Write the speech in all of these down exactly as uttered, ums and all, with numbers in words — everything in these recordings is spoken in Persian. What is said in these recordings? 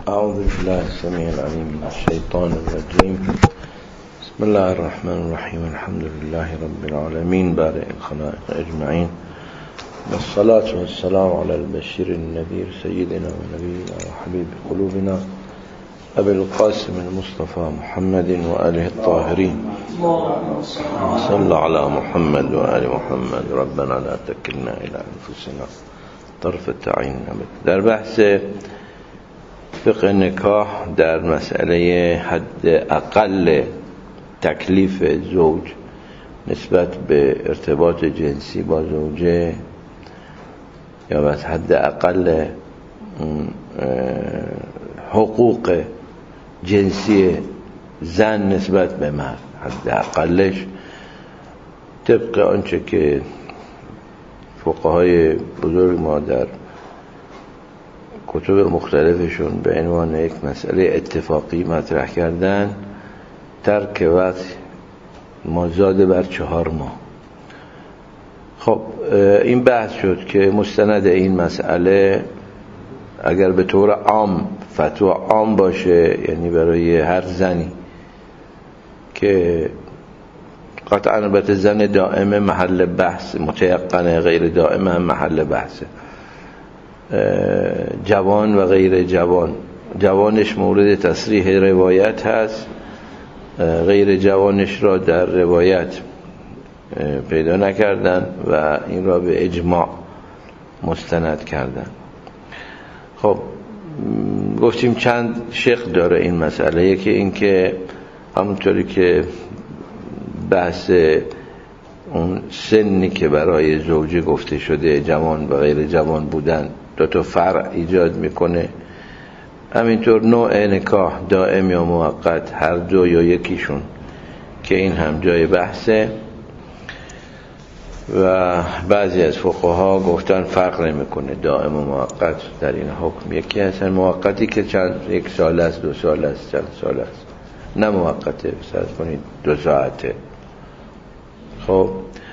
أعوذ بالله السميع العليم من الشيطان الرجيم. بسم الله الرحمن الرحيم. الحمد لله رب العالمين بارئ الخلائق أجمعين، والصلاة والسلام على البشير النذير سيدنا ونبينا وحبيب قلوبنا أبي القاسم المصطفى محمد وآله الطاهرين. صلى على محمد وآل محمد. ربنا لا تكلنا إلى أنفسنا طرفة عين. در بحث فقه نکاح در مسئله حد اقل تکلیف زوج نسبت به ارتباط جنسی با زوجه، یا بس حد اقل حقوق جنسی زن نسبت به مرد، حد اقلش طبق آنچه که فقهای بزرگ ما در کتب مختلفشون به عنوان یک مسئله اتفاقی مطرح کردن، ترک وقت مازاد بر چهار ماه. خب این بحث شد که مستند این مسئله اگر به طور عام فتوا عام باشه، یعنی برای هر زنی که قطعا البته زن دائم محل بحث، متيقن غیر دائم هم محل بحثه، جوان و غیر جوان، جوانش مورد تصریح روایت هست، غیر جوانش را در روایت پیدا نکردن و این را به اجماع مستند کردن. خب گفتیم چند شق داره این مسئله. یکی این که همونطوری که بحث اون سنی که برای زوجه گفته شده، جوان و غیر جوان بودن، دو تا فرع ایجاد میکنه. همینطور نوع نکاح دائم یا موقت، هر دو یا یکیشون، که این هم جای بحثه. و بعضی از فقها گفتن فرق نمیکنه دائم و موقت در این حکم. یکی هستن موقتی که چند یک سال است، دو سال است، چند سال است، نه موقته فرض کنید دو ساعته. خب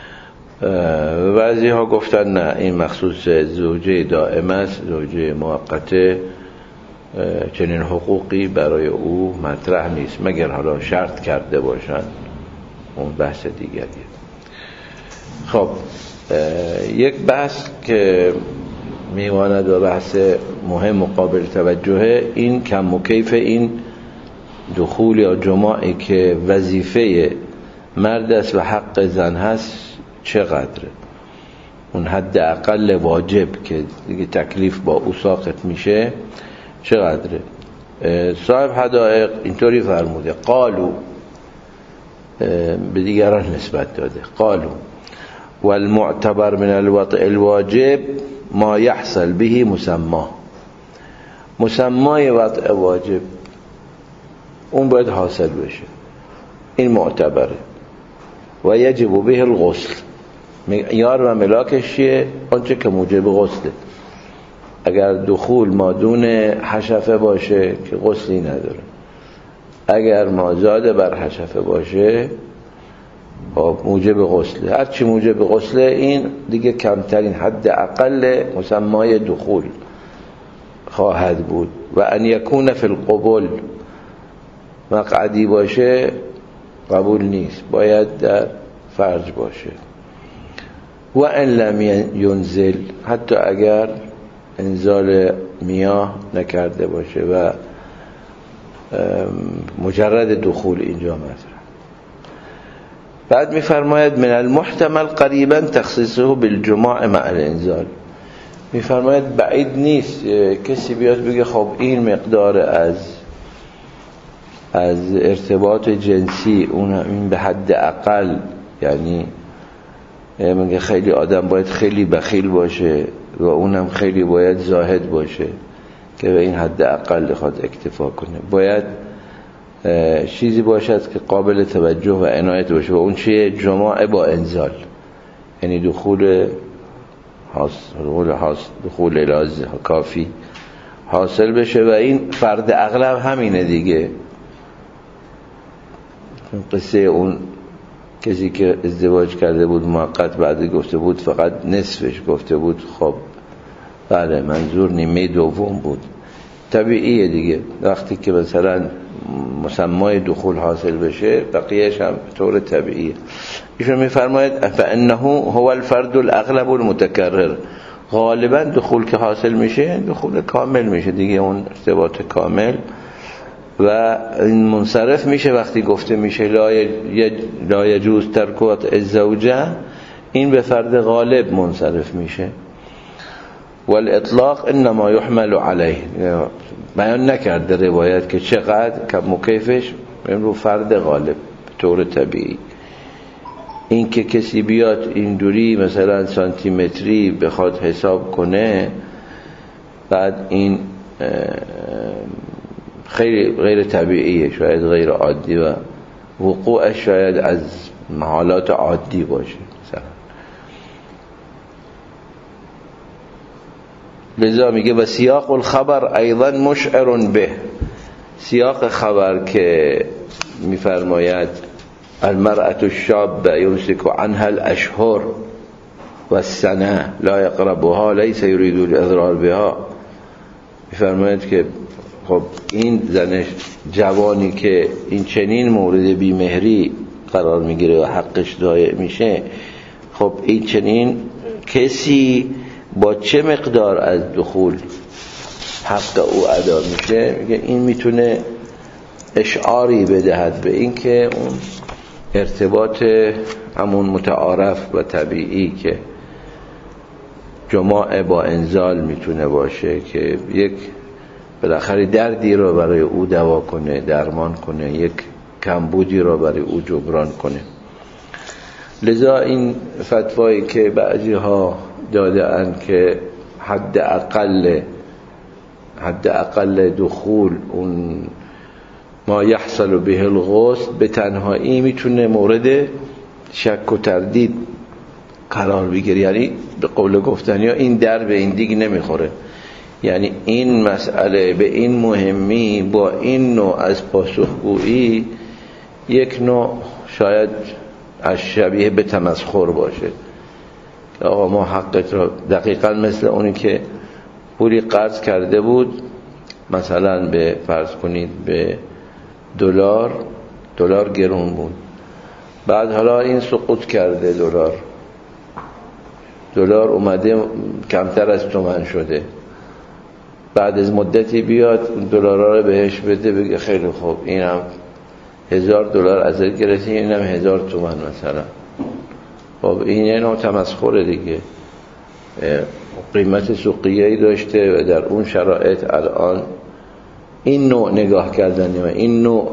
بعضی ها گفتن نه، این مخصوص زوجه دائم است، زوجه موقته چنین حقوقی برای او مطرح نیست، مگر حالا شرط کرده باشن، اون بحث دیگریه. خب یک بحث که میماند و بحث مهم و قابل توجهه، این کم و کیف این دخول یا جماعی که وظیفه مرد است و حق زن هست چقدره، اون حد اقل واجب که دیگه تکلیف با او ساقط میشه چقدره. صاحب حدائق اینطوری فرموده، قالو، به دیگران نسبت داده، قالو والمعتبر من الوطء الواجب ما يحصل به مسما، مسمای وطء واجب اون باید حاصل بشه، این معتبره. و یجب به الغسل، معیار و ملاکش چیه؟ آنچه که موجب غسله. اگر دخول مادون حشفه باشه که غسلی نداره، اگر مازاد بر حشفه باشه موجب غسله. هرچی موجب غسله این دیگه کمترین حد اقل مسمای دخول خواهد بود. و ان یکون فی القبول، مقعدی باشه قبول نیست، باید در فرج باشه. و ان لم ینزل، حتی اگر انزال میاه نکرده باشه و مجرد دخول اینجا مطرح. بعد میفرماید من المحتمل قریبا تخصیصه بالجماع مع الانزال، میفرماید بعید نیست کسی بیاد بگه خب این مقدار از از ارتباط جنسی اون این به حد اقل، یعنی میگه خیلی آدم باید خیلی بخیل باشه و اونم خیلی باید زاهد باشه که به این حد اقل خود اکتفا کنه. باید چیزی باشد که قابل توجه و عنایت باشه، و اون چیه؟ جماع با انزال، یعنی دخول حاصل دخول لازم کافی حاصل بشه. و این فرد اغلب همینه دیگه. قصه اون کسی که ازدواج کرده بود موقت، بعد گفته بود فقط نصفش گفته بود، خب بله منظور نیمه دوم بود، طبیعیه دیگه. وقتی که مثلا مسمای دخول حاصل بشه بقیهش هم طور طبیعیه. ایشون میفرماید فانه هو الفرد الاغلب المتکرر، غالبا دخول که حاصل میشه دخول کامل میشه دیگه، اون ارتباط کامل و این منصرف میشه. وقتی گفته میشه لا یجوز ترک وطء الزوجه، این به فرد غالب منصرف میشه. والاطلاق انما يحمل عليه، بیان نکرده روایت که چقدر کم و کیفش، رو فرد غالب طور طبیعی. این که کسی بیاد این دوری مثلا سانتی متری بخواد حساب کنه، بعد این خیلی غیر طبیعیه، شاید غیر عادی و وقوعش شاید از محالات عادی باشه مثلا. لذا میگه و سیاق الخبر ایضا مشعر به، سیاق خبر که میفرماید المرأة الشابة يمسك عنها الاشهر والسنه لا يقربها ليس يريد الاضرار بها، میفرماید که خب این زن جوانی که این چنین مورد بیمهری قرار میگیره و حقش ضایع میشه، خب این چنین کسی با چه مقدار از دخول حق او ادا میشه، میگه این میتونه اشعاری بدهد به این که اون ارتباط همون متعارف و طبیعی که جماع با انزال میتونه باشه که یک بالاخره دردی رو برای او دوا کنه، درمان کنه، یک کمبودی رو برای او جبران کنه. لذا این فتوایی که بعضی ها داده اند که حد اقل حد اقل دخول اون ما یحصل به الغسل به تنهایی میتونه مورد شک و تردید قرار بگیره، یعنی به قول گفتنی ها این در به این دیگ نمیخوره، یعنی این مسئله به این مهمی با این نوع از پاسخگویی یک نوع شاید از شبیه به تمسخر باشه. آقا ما حقت را، دقیقا مثل اونی که پولی قرض کرده بود مثلا به فرض کنید به دلار، دلار گرون بود، بعد حالا این سقوط کرده، دلار دلار اومده کمتر از تومن شده، بعد از مدتی بیاد دلارها رو بهش بده، بگه خیلی خوب اینم هزار دلار ازت گرفتی، اینم هزار تومن مثلا. خب این یه نوع تمسخره دیگه، قیمت سوقیه‌ای داشته و در اون شرایط الان این نوع نگاه کردنی و این نوع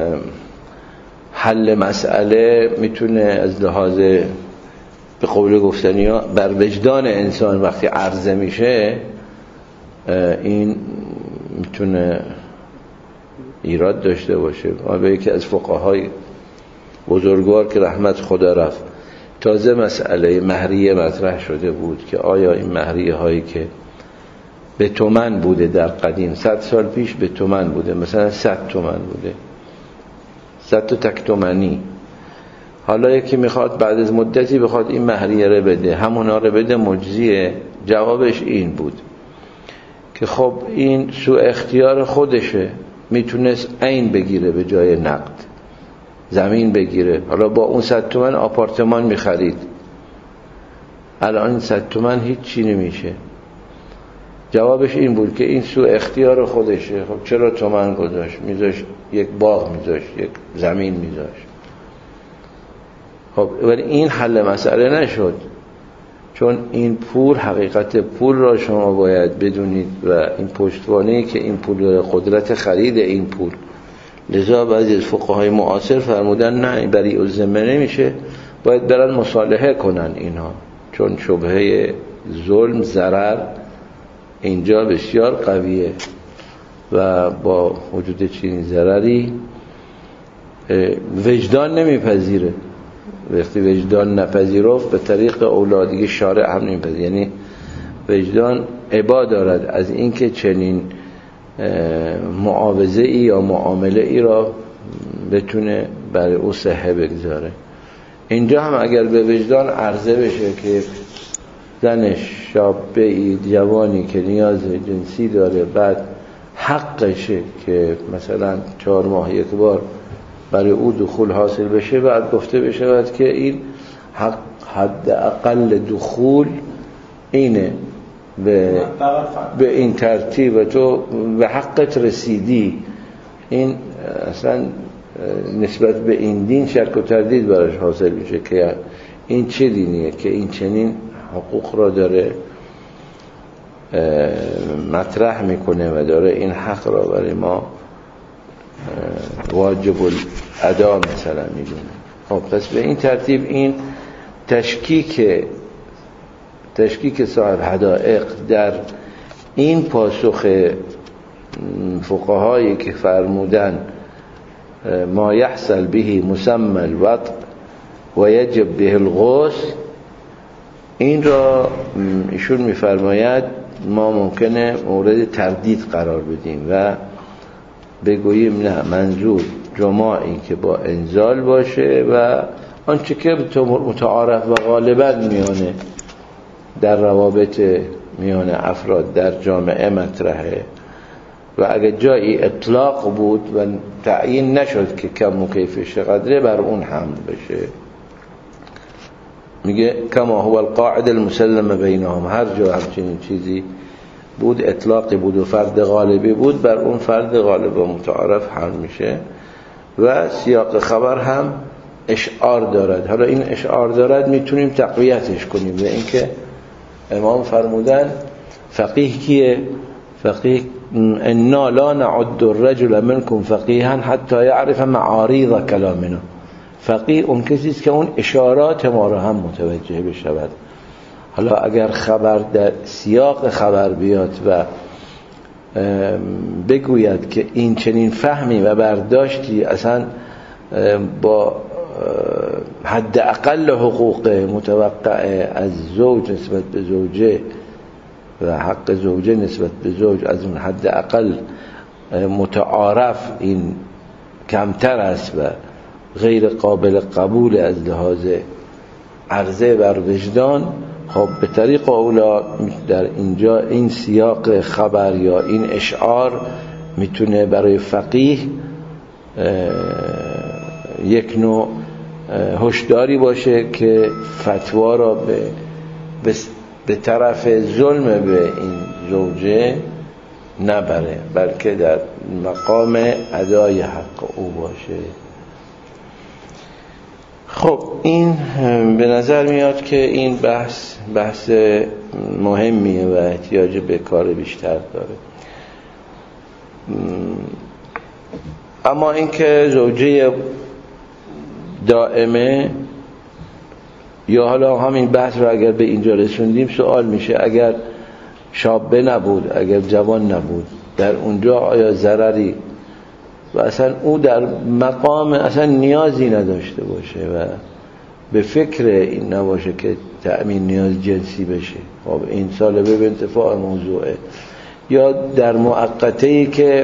حل مسئله میتونه از لحاظ به قول گفتنی ها بر وجدان انسان وقتی عرضه میشه، این میتونه ایراد داشته باشه. ما به یکی از فقهای بزرگوار که رحمت خدا رفت، تازه مسئله مهریه مطرح شده بود که آیا این مهریه هایی که به تومن بوده در قدیم، صد سال پیش به تومن بوده، مثلا صد تومن بوده، صد تا تک تومنی، حالا یکی میخواد بعد از مدتی بخواد این مهریه رو بده، همونا رو بده، مجزیه؟ جوابش این بود که خب این سوء اختیار خودشه، میتونست عین بگیره به جای نقد، زمین بگیره، حالا با اون صد تومن آپارتمان میخرید، الان این صد تومن هیچ چی نمیشه. جوابش این بود که این سوء اختیار خودشه، خب چرا تومن گذاشت؟ میذاشت یک باغ، میذاشت یک زمین، میذاشت. خب ولی این حل مسئله نشد، چون این پول، حقیقت پول را شما باید بدونید و این پشتوانه‌ای که این پول، قدرت خرید این پول. لذا بعضی از فقهای معاصر فرمودن نه، برای الذمه نمیشه، باید برن مصالحه کنن اینها، چون شبهه ظلم، ضرر اینجا بسیار قویه و با وجود چنین ضرری وجدان نمیپذیره. وقتی وجدان نپذیرفت به طریق اولادی شارع هم نمیپذیره، یعنی وجدان ابا دارد از اینکه چنین معاوضه ای یا معامله ای را بتونه برای او صحه بگذاره. اینجا هم اگر به وجدان عرضه بشه که زن شابه ای، جوانی که نیاز جنسی داره، بعد حقشه که مثلا چهار ماه یک بار برای او دخول حاصل بشه، بعد گفته بشود که این حق حد اقل دخول اینه، به, به این ترتیب تو به حقت رسیدی. این اصلا نسبت به این دین شک و تردید براش حاصل میشه که این چه دینیه که این چنین حقوق را داره مطرح میکنه و داره این حق را برای ما واجب الادا مثلا میدونه. خب پس به این ترتیب این تشکیک تشکیک صاحب حدائق در این پاسخ فقهایی که فرمودن ما یحصل به مسمى الوطء و یجب به الغسل، این را ایشون میفرماید ما ممکنه مورد تردید قرار بدیم و بگوییم نه، منظور جماعی که با انزال باشه و آنچه که متعارف و غالبا میانه در روابط میان افراد در جامعه مطرحه و اگه جایی اطلاق بود و تعیین نشد که کم و کیفش قدره، بر اون حمل بشه. میگه کما هو القاعده المسلمه بینهم، هر جا همچنین چیزی بود، اطلاقی بود و فرد غالبی بود، بر اون فرد غالب و متعارف حمل میشه. و سیاق خبر هم اشعار دارد. حالا این اشعار دارد میتونیم تقویتش کنیم به اینکه امام فرمودن فقیه کیه؟ فقیه انا لا نعد الرجل منكم فقیها حتی یعرف معارض کلامنا. فقیه اون کسی است که اون اشارات ما را هم متوجه بشود. حالا اگر خبر در سیاق خبر بیاد و بگوید که این چنین فهمی و برداشتی اصلا با حد اقل حقوق متوقع از زوج نسبت به زوجه و حق زوجه نسبت به زوج از اون حد اقل متعارف این کمتر است و غیر قابل قبول از لحاظ عرضه بر وجدان، خب به طریق اولا در اینجا این سیاق خبر یا این اشعار میتونه برای فقیه یک نوع هشداری باشه که فتوا را به به طرف ظلم به این زوجه نبره، بلکه در مقام ادای حق او باشه. خب این به نظر میاد که این بحث بحث مهمیه و احتیاج به کار بیشتر داره. اما اینکه زوجه دائمه، یا حالا همین بحث رو اگر به اینجا رسوندیم سوال میشه اگر شابه نبود، اگر جوان نبود، در اونجا آیا ضرری و اصلا او در مقام اصلا نیازی نداشته باشه و به فکر این نباشه که تأمین نیاز جنسی بشه، خب این سالبه به انتفاع موضوعه، یا در موقته‌ای که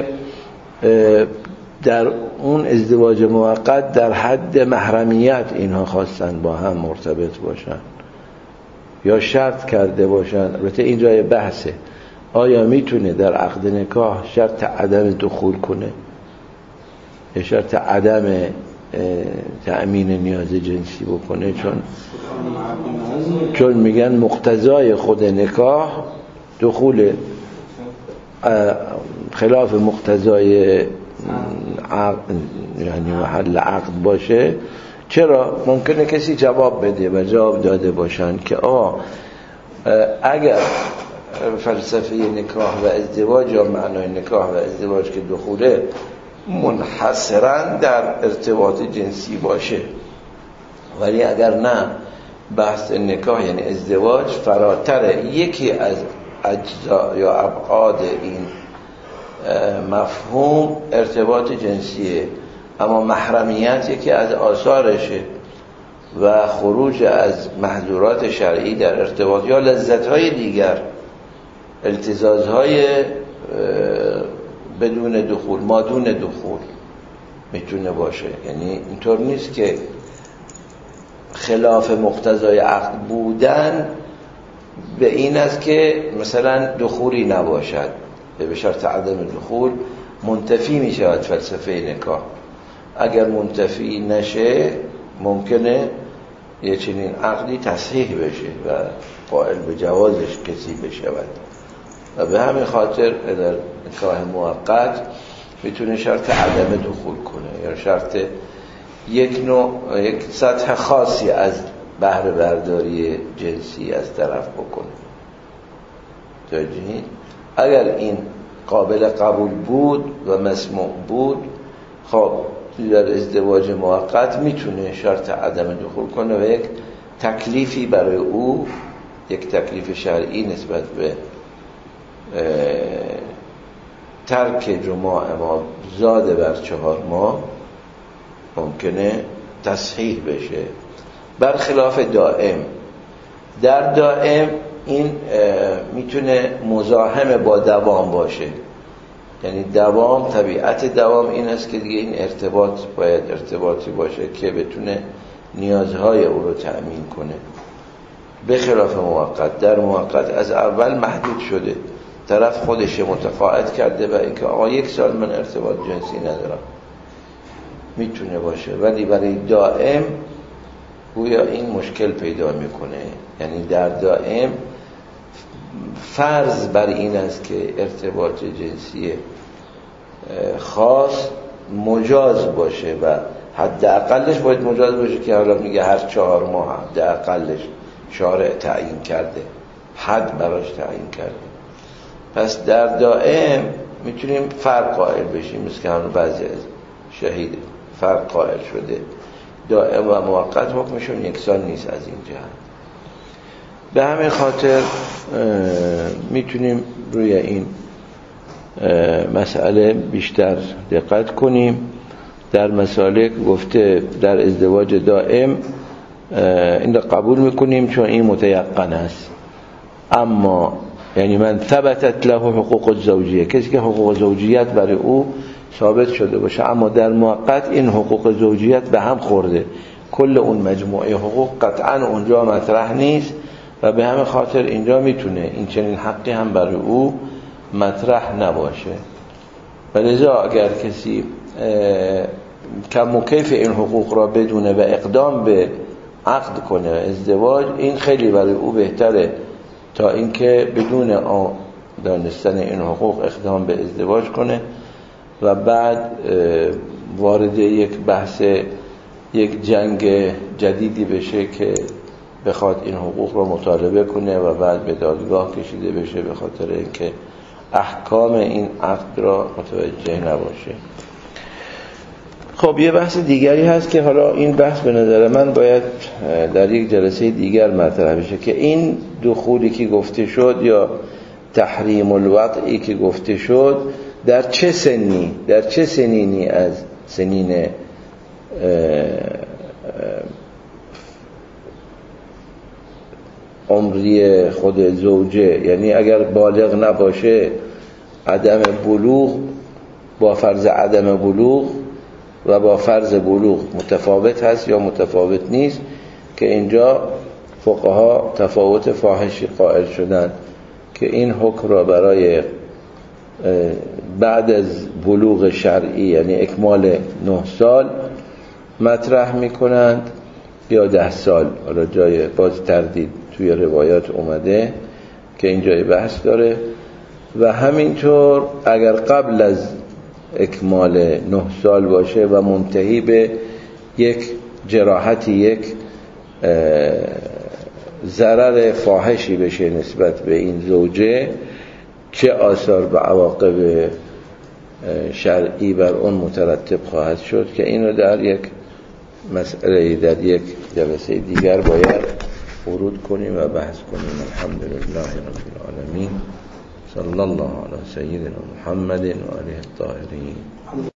در اون ازدواج موقت در حد محرمیت اینها خواستن با هم مرتبط باشن یا شرط کرده باشن. البته این جای بحثه، آیا میتونه در عقد نکاح شرط عدم دخول کنه یا شرط عدم تأمین نیاز جنسی بکنه؟ چون چون میگن مقتضای خود نکاح دخول، خلاف مقتضای عقد یعنی محل عقد باشه. چرا؟ ممکنه کسی جواب بده و جواب داده باشن که آه اگر فلسفه نکاح و ازدواج یا معنای نکاح و ازدواج که دخوله منحصرا در ارتباط جنسی باشه، ولی اگر نه بحث نکاح یعنی ازدواج فراتر یکی از اجزا یا ابعاد این مفهوم ارتباط جنسیه، اما محرمیت یکی از آثارشه و خروج از محظورات شرعی در ارتباط یا لذت‌های دیگر، التزازهای بدون دخول، مادون دخول میتونه باشه. یعنی اینطور نیست که خلاف مقتضای عقد بودن به این است که مثلا دخولی نباشد، به شرط عدم دخول منتفی می شود فلسفه نکاح. اگر منتفی نشه ممکنه یه چنین عقدی تصحیح بشه و قائل به جوازش کسی بشود و به همین خاطر در نکاح موقت میتونه شرط عدم دخول کنه یا شرط یک نوع یک سطح خاصی از بهره برداری جنسی از طرف بکنه. توجیهید؟ اگر این قابل قبول بود و مسموع بود، خب در ازدواج موقت میتونه شرط عدم دخول کنه و یک تکلیفی برای او، یک تکلیف شرعی نسبت به ترک جماع ما زاده بر چهار ماه ممکنه تصحیح بشه، برخلاف دائم. در دائم این میتونه مزاحم با دوام باشه، یعنی دوام، طبیعت دوام این است که دیگه این ارتباط باید ارتباطی باشه که بتونه نیازهای او رو تأمین کنه، به خلاف موقت. در موقت از اول محدود شده، طرف خودش متقاعد کرده و اینکه آقا یک سال من ارتباط جنسی ندارم، میتونه باشه. ولی برای دائم گویا این مشکل پیدا میکنه، یعنی در دائم فرض بر این است که ارتباط جنسی خاص مجاز باشه و حد اقلش باید مجاز باشه که حالا میگه هر چهار ماه حد اقلش شارع تعیین کرده، حد براش تعیین کرده. پس در دائم میتونیم فرق قائل بشیم، مثل که همون بعضی از شهید فرق قائل شده. دائم و موقت حکمشون یکسان نیست از این جهت. به همین خاطر میتونیم روی این مسئله بیشتر دقت کنیم. در مسائل گفته در ازدواج دائم این رو قبول میکنیم چون این متیقن است، اما یعنی من ثبتت له حقوق الزوجیه، کسی که حقوق زوجیت برای او ثابت شده باشه، اما در موقت این حقوق زوجیت به هم خورده، کل اون مجموعه حقوق قطعا اونجا مطرح نیست و به همین خاطر اینجا میتونه این چنین حقی هم برای او مطرح نباشه. ولذا اگر کسی کم و کیف این حقوق را بدونه و اقدام به عقد کنه ازدواج، این خیلی برای او بهتره تا اینکه بدون دانستن این حقوق اقدام به ازدواج کنه و بعد وارد یک بحث یک جنگ جدیدی بشه که بخواد این حقوق را مطالبه کنه و بعد به دادگاه کشیده بشه به خاطر اینکه احکام این عقد را متوجه نباشه. خب یه بحث دیگری هست که حالا این بحث به نظر من باید در یک جلسه دیگر مطرح بشه که این دخولی که گفته شد یا تحریم الوضعی که گفته شد در چه سنی، در چه سنینی از سنین عمری خود زوجه، یعنی اگر بالغ نباشه عدم بلوغ با فرض عدم بلوغ و با فرض بلوغ متفاوت هست یا متفاوت نیست، که اینجا فقها تفاوت فاحشی قائل شدن که این حکم را برای بعد از بلوغ شرعی یعنی اکمال نه سال مطرح میکنند یا ده سال. حالا جای باز تردید توی روایات اومده که این جای بحث داره. و همینطور اگر قبل از اکمال نه سال باشه و منتهی به یک جراحتی، یک ضرر فاحشی بشه نسبت به این زوجه، چه آثار و عواقب شرعی بر اون مترتب خواهد شد، که اینو در یک مسئله در یک جلسه دیگر باید ورود کنیم و بحث کنیم. الحمدلله رب العالمین، صلی الله علی سیدنا محمد و آله الطاهرین.